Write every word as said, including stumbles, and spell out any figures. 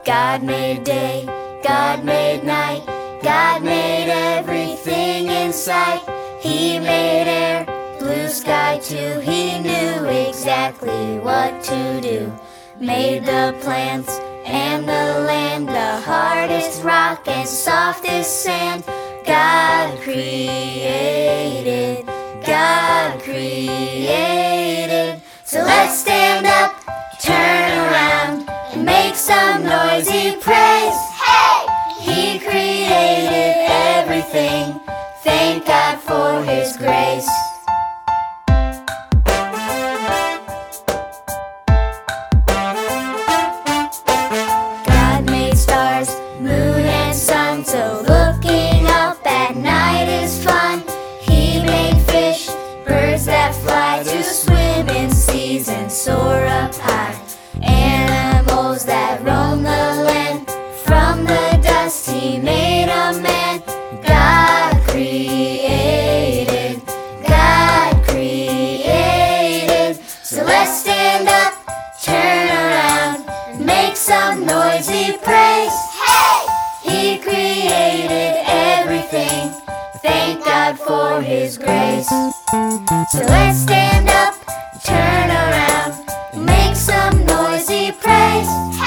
God made day, God made night, God made everything in sight. He made air, blue sky too. He knew exactly what to do. Made the plants and the land, the hardest rock and softest sand. God created, God created. So let's stand up, turn around, and make some noisy praise. Hey! He created everything. Thank God for His grace. God made stars, moon and sun, so looking up at night is fun. He made fish, birds that fly to swim in seas and soar up high. Animals that roam the land, from the dust He made a man. God created, God created. So let's stand up, turn around, and make some noisy praise. Hey! He created everything. Thank God for His grace. So let's stand up, turn around, and make some noisy praise.